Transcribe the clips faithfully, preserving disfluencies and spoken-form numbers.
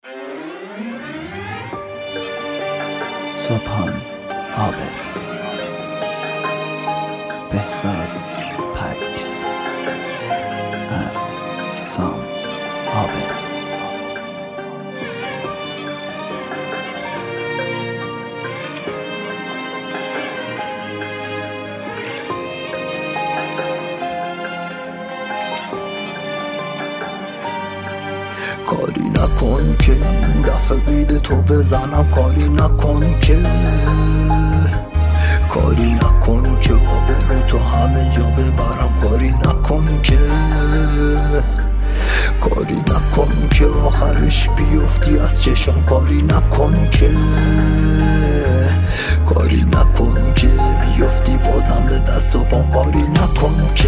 صبحان عابد، بهزاد پکس and سام عابد. کاری نکن که این دفعه قید تو بزنم، کاری نکن که کاری نکن که آبرو تو همه جا ببرم، کاری نکن که کاری نکن که آخرش بیفتی از چشم، کاری نکن که کاری نکن که بیفتی بازم به دست و پام، کاری نکن که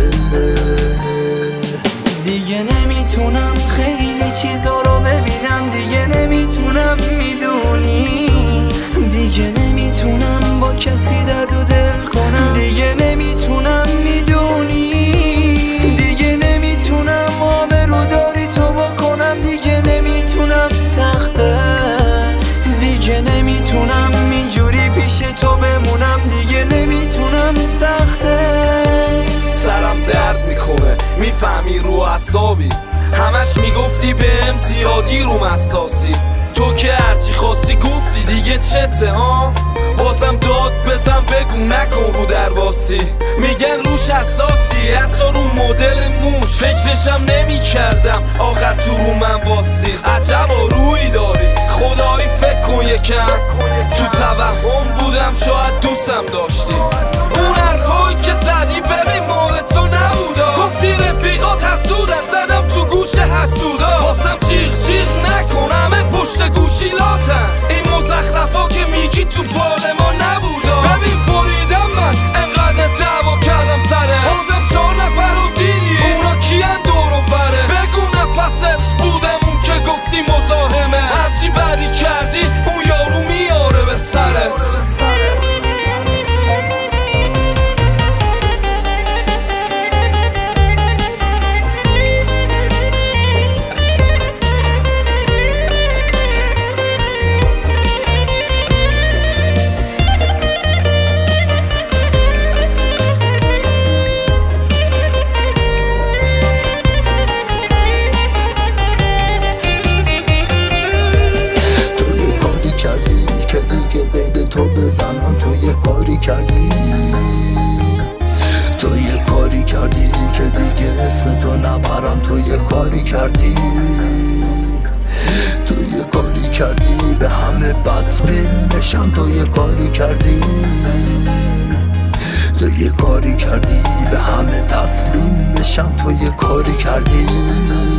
دیگه نمیتونم خیلی چیزا رو ببینم، دیگه نمیتونم میدونی، دیگه نمیتونم با کسی درد و دل کنم، دیگه نمیتونم میدونی، دیگه نمیتونم آبرو داری تو بکنم، دیگه نمیتونم سخته، دیگه نمیتونم اینجوری پیش تو بمونم، دیگه نمیتونم سخته. سرم درد میکنه میفهمی رو اعصابی، همش میگفتی بهم زیادی رو مساسی، تو که هرچی خواستی گفتی دیگه چته ها، بازم داد بزن بگو نکن رو درواسی، میگن روش اساسی حتی رو مدل موش، فکرشم نمی کردم آخر تو رو من واسی، عجبا روی داری خدایی فکر کن یکم، تو توهم بودم شاید دوستم داشتی، اون حرفایی که زدی ببین مال تو نبودا، گفتی رفیقات حسودن زدم تو گوش حسودا، واسم جیغ جیغ نکن همه پشت گوشیلاتن، این مزخرفا که میگی تو فال ما نبودا، ببین بریدم من انقدر دعوا کردم سره، واسم چهار نفر رو دیدی اونا کیان دور و فره، بگو نفست بودم اون که گفتی مزاحمه، هرچی بدی کردی اون یارو میاره به سرت. کردی تو یه کاری کردی که دیگه اسم تو نبرم، تو یه کاری کردی تو یه کاری کردی به همه بدبین بشم، تو یه کاری کردی تو یه کاری کردی به همه تسلیم بشم، تو یه کاری کردی